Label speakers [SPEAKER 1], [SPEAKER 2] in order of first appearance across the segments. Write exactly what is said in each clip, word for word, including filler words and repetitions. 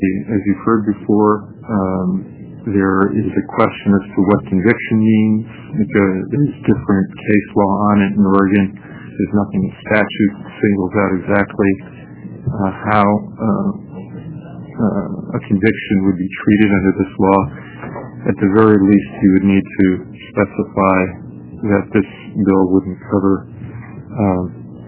[SPEAKER 1] As you've heard before, um, there is a question as to what conviction means. There's different case law on it in Oregon. There's nothing in statute that singles out exactly uh, how uh, uh, a conviction would be treated under this law. At the very least, you would need to specify that this bill wouldn't cover um,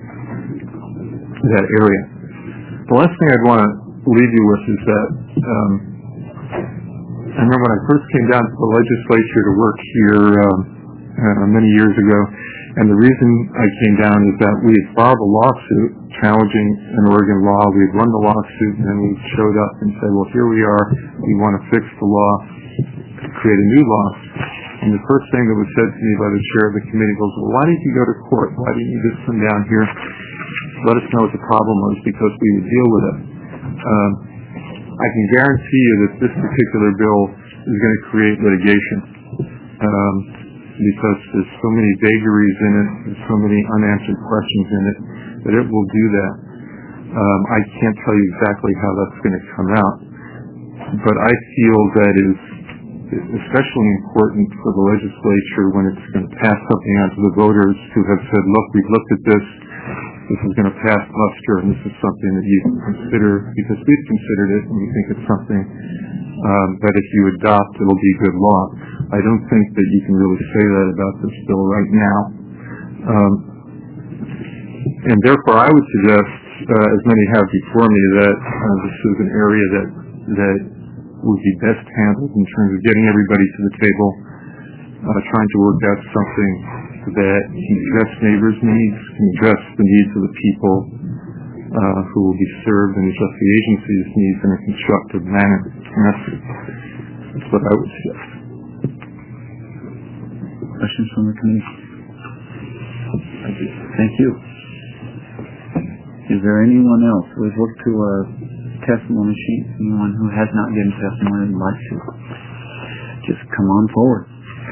[SPEAKER 1] that area. The last thing I'd want to leave you with is that um, I remember when I first came down to the legislature to work here um, uh, many years ago, and the reason I came down is that we had filed a lawsuit challenging an Oregon law. We had won the lawsuit, and then we showed up and said, well, here we are. We want to fix the law, create a new law. And the first thing that was said to me by the chair of the committee was, well, why didn't you go to court? Why didn't you just come down here? Let us know what the problem was, because we would deal with it. Um, I can guarantee you that this particular bill is going to create litigation um, because there's so many vagaries in it, there's so many unanswered questions in it, that it will do that. Um, I can't tell you exactly how that's going to come out, but I feel that is especially important for the legislature when it's going to pass something out to the voters who have said, look, we've looked at this, this is going to pass muster, and this is something that you can consider, because we've considered it, and we think it's something um, that if you adopt, it'll be good law. I don't think that you can really say that about this bill right now. Um, and therefore, I would suggest, uh, as many have before me, that uh, this is an area that that would be best handled in terms of getting everybody to the table, uh, trying to work out something that can address neighbors' needs, can address the needs of the people uh, who will be served, and address the agency's needs in a constructive manner. And that's, that's what I would suggest.
[SPEAKER 2] Questions from the committee?
[SPEAKER 1] Thank you.
[SPEAKER 2] Thank you. Is there anyone else? We've looked to a testimony sheet. Anyone who has not given testimony would like to just come on forward.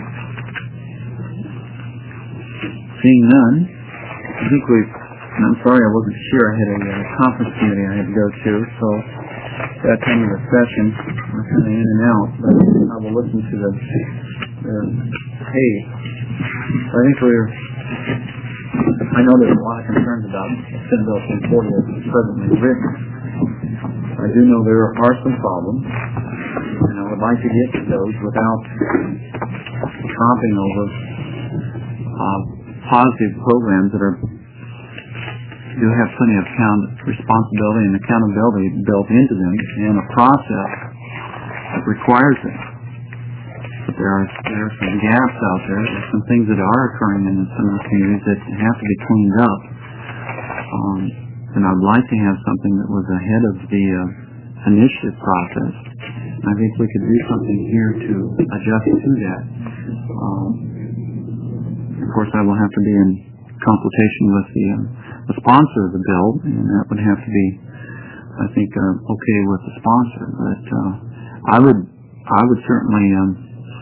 [SPEAKER 2] Seeing none, I think we've, and I'm sorry I wasn't here. I had a, a conference committee I had to go to, so that time of the session, we're kind of in and out, but I will listen to the, the tape. I think we're, I know there's a lot of concerns about Senate Bill ten forty as it's presently written. I do know there are some problems, and I would like to get to those without tromping over uh, positive programs that are do have plenty of count, responsibility and accountability built into them, and a process that requires it. But there are there are some gaps out there. There's some things that are occurring in some of the communities that have to be cleaned up. Um, and I'd like to have something that was ahead of the uh, initiative process. I think we could do something here to adjust to that. Um, of course, I will have to be in consultation with the, uh, the sponsor of the bill, and that would have to be, I think, uh, okay with the sponsor. But uh, I would, I would certainly um,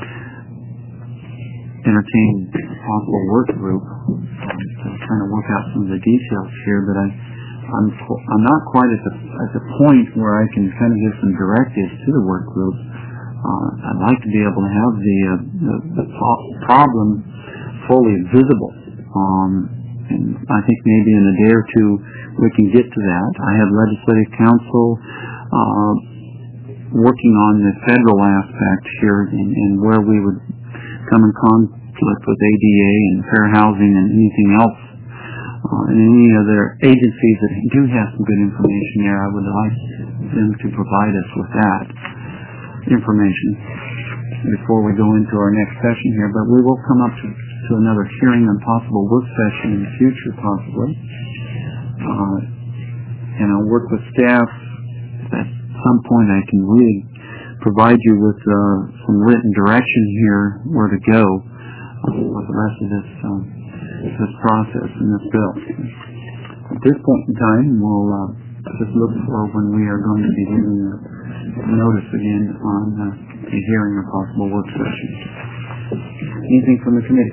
[SPEAKER 2] entertain a possible work group um, to kind of work out some of the details here. But I, I'm, I'm not quite at the at the point where I can kind of give some directives to the work group. Uh, I'd like to be able to have the uh, the, the problem fully visible. Um, and I think maybe in a day or two we can get to that. I have legislative counsel uh, working on the federal aspect here, and, and where we would come in conflict with A D A and fair housing and anything else, uh, and any other agencies that do have some good information there. I would like them to provide us with that information before we go into our next session here. But we will come up to to another hearing and possible work session in the future, possibly. Uh, and I'll work with staff. At some point I can really provide you with uh, some written direction here where to go uh, with the rest of this, um, this process and this bill. At this point in time, we'll uh, just look for when we are going to be giving a notice again on uh, a hearing or possible work session. Anything from the committee?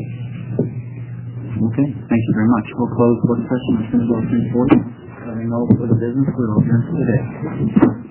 [SPEAKER 2] Okay, thank you very much. We'll close work session as soon as we're forty. Having no further business, we will adjourn for today.